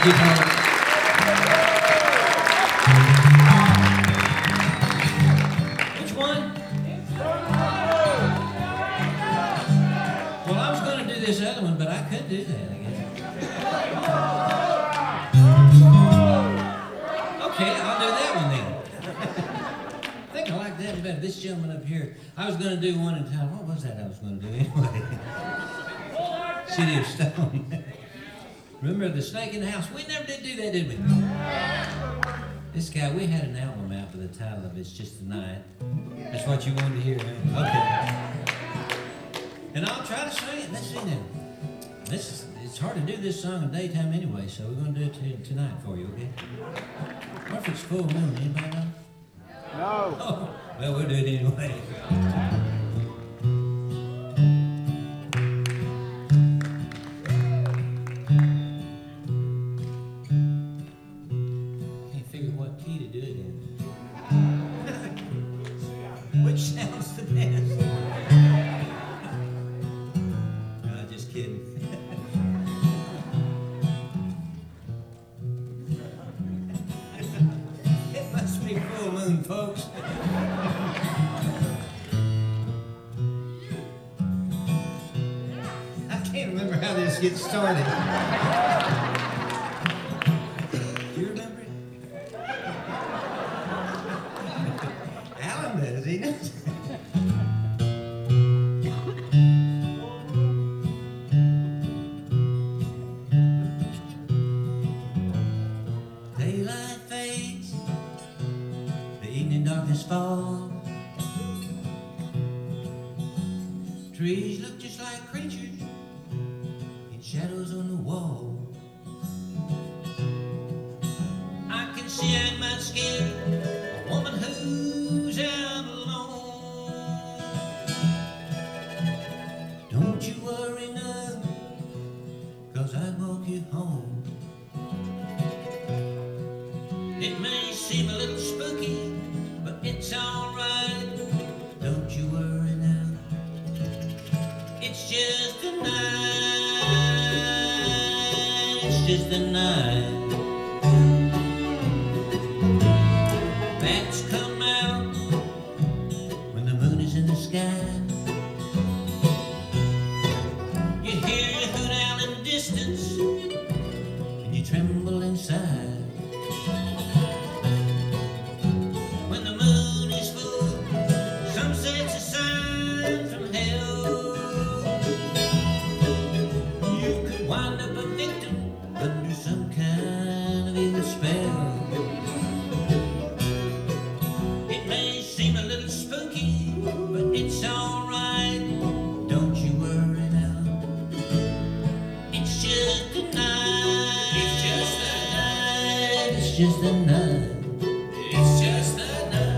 Thank you, folks. Which one? Well, I was going to do this other one, but I could do that, I guess. Okay, I'll do that one then. I think I like that better. This gentleman up here, I was going to do one in town. What was that I was going to do anyway? City of Stone. Remember the snake in the house? We never did do that, did we? This guy, we had an album out with the title of It's Just a Night. That's what you wanted to hear, huh? Okay. And I'll try to sing it. Let's see now. It's hard to do this song in daytime anyway, so we're going to do it tonight for you, okay? What if it's full moon? Anybody know? No. Oh, well, we'll do it anyway. Can't figure what key to do it in. Which sounds the best? No, just kidding. It must be full moon, folks. I can't remember how this gets started. Do you remember it? Alan does, he knows. Daylight fades, the evening darkness falls. Trees look just like creatures in shadows on the wall. I can see in my skin a woman who's out alone. Don't you worry none, 'cause I walk you home. It may seem a little spooky, but it's alright. Don't you worry now, it's just a night. It's just a night. Bats come out when the moon is in the sky. You hear a hoot out in the distance, and you tremble inside. When the moon is full, sunset's a sign from hell. You could wind up a victim under some kind of evil spell. It may seem a little spooky, but it's alright. Don't you worry now, it's just a night. It's just a night. It's just a night. It's just a night.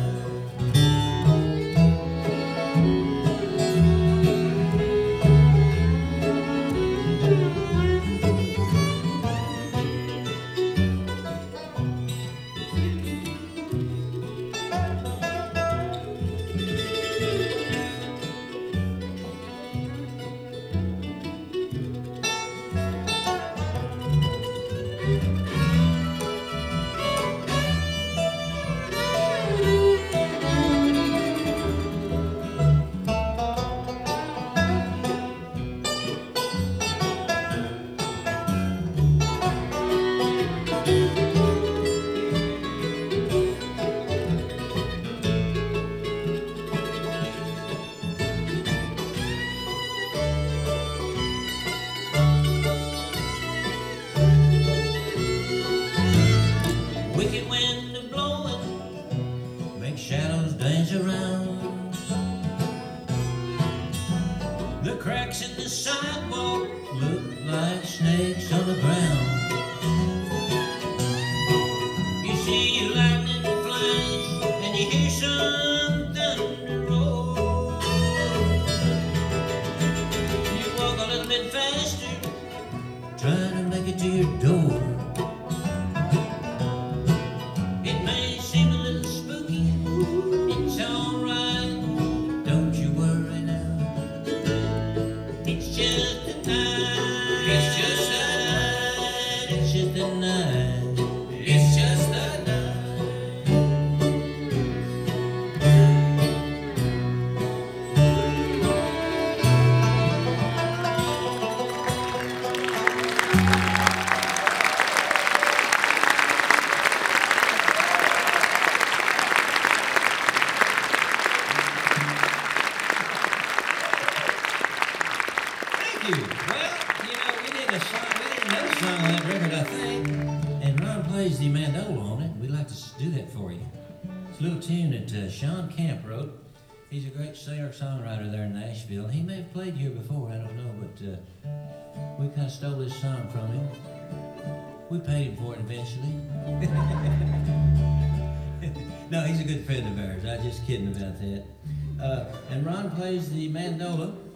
Wicked wind a blowing, make shadows dance around. The cracks in the sidewalk look like snakes on the ground. You see lightning flash and you hear some thunder roll. You walk a little bit faster, trying to make it to your door. It may seem a little spooky, it's alright. Don't you worry now, it's just a night. It's just a night. Thank you. Well, you know, we did a song, we did another song on that record, I think, and Ron plays the mandola on it. We'd like to do that for you. It's a little tune that Sean Camp wrote. He's a great singer-songwriter there in Nashville. He may have played here before, I don't know, but we kind of stole this song from him. We paid him for it eventually. No, he's a good friend of ours. I was just kidding about that. And Ron plays the mandola.